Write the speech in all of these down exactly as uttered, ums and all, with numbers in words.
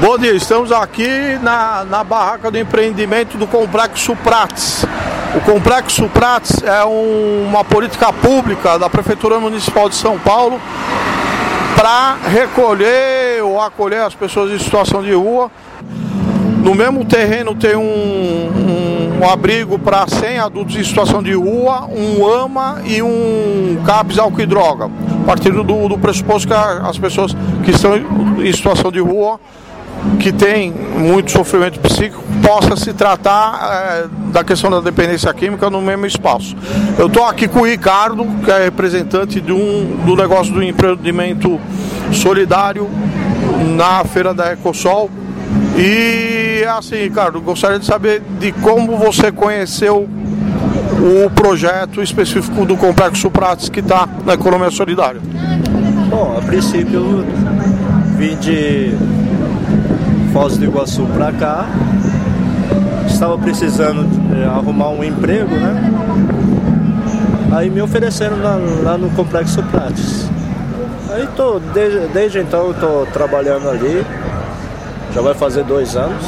Bom dia, estamos aqui na, na barraca do empreendimento do Complexo Prates. O Complexo Prates é um, uma política pública da Prefeitura Municipal de São Paulo para recolher ou acolher as pessoas em situação de rua. No mesmo terreno tem um, um, um abrigo para cem adultos em situação de rua, um AMA e um CAPS álcool e droga, partindo do, do pressuposto que as pessoas que estão em situação de rua, que tem muito sofrimento psíquico, possa se tratar é, da questão da dependência química no mesmo espaço. Eu estou aqui com o Ricardo, que é representante de um, do negócio do empreendimento solidário na Feira da Ecosol. E assim, Ricardo, gostaria de saber de como você conheceu o projeto específico do Complexo Prates que está na economia solidária. Bom, a princípio vim de Foz do Iguaçu para cá, estava precisando arrumar um emprego, né? Aí me ofereceram lá, lá no Complexo Prates. Aí tô, desde, desde então eu tô trabalhando ali, já vai fazer dois anos.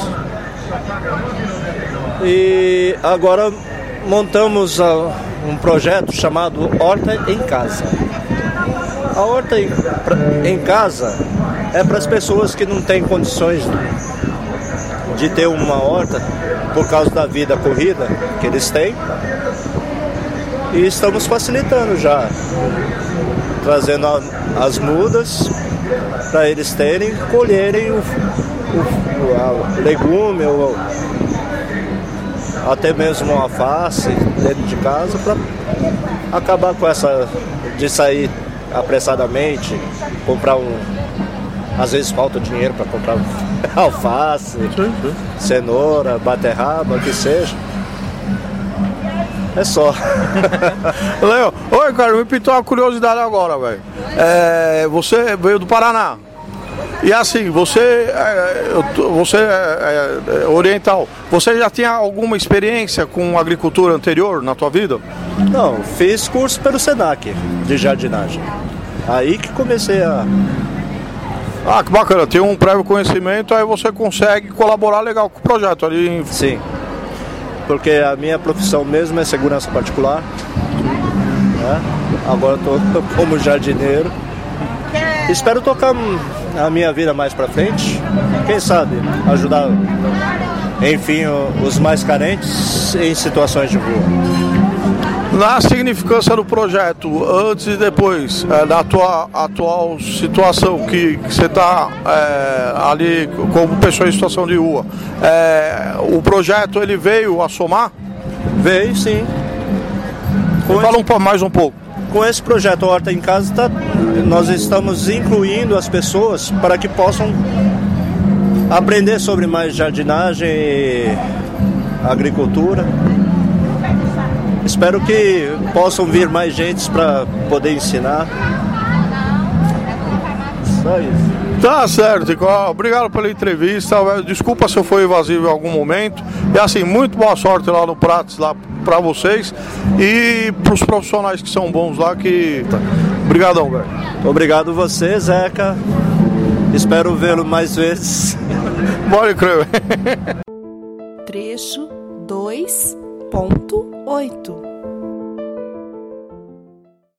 E agora montamos a, um projeto chamado Horta em Casa. A Horta em, em Casa é para as pessoas que não têm condições de ter uma horta por causa da vida corrida que eles têm. E estamos facilitando já, trazendo a, as mudas para eles terem, colherem o, o, o legume ou até mesmo uma alface dentro de casa, para acabar com essa de sair apressadamente, comprar um, às vezes falta dinheiro para comprar alface, sim, sim. cenoura, beterraba, o que seja. É só. Léo, oi, cara, me pintou uma curiosidade agora, velho. É, você veio do Paraná. E assim, você, é, você é, é oriental, você já tinha alguma experiência com agricultura anterior na tua vida? Não, fiz curso pelo Senac de jardinagem. Aí que comecei a... Ah, que bacana, tem um prévio conhecimento, aí você consegue colaborar legal com o projeto ali. Em... Sim, porque a minha profissão mesmo é segurança particular, né? Agora estou como jardineiro. Espero tocar a minha vida mais para frente, quem sabe ajudar, enfim, os mais carentes em situações de rua. Na significância do projeto, antes e depois, é, da tua atual situação, que, que você está é, ali como pessoa em situação de rua, é, o projeto ele veio a somar? Veio, sim. Com Fala esse... um, mais um pouco. Com esse projeto Horta em Casa, tá, nós estamos incluindo as pessoas para que possam aprender sobre mais jardinagem e agricultura. Espero que possam vir mais gente para poder ensinar. Só isso. Tá certo, Icó. Obrigado pela entrevista. Desculpa se eu fui evasivo em algum momento. E assim, muito boa sorte lá no Prates, lá para vocês. E para os profissionais que são bons lá, que... Obrigadão, velho. Obrigado você, Zeca. Espero vê-lo mais vezes. Bora crer. Trecho dois ponto oito.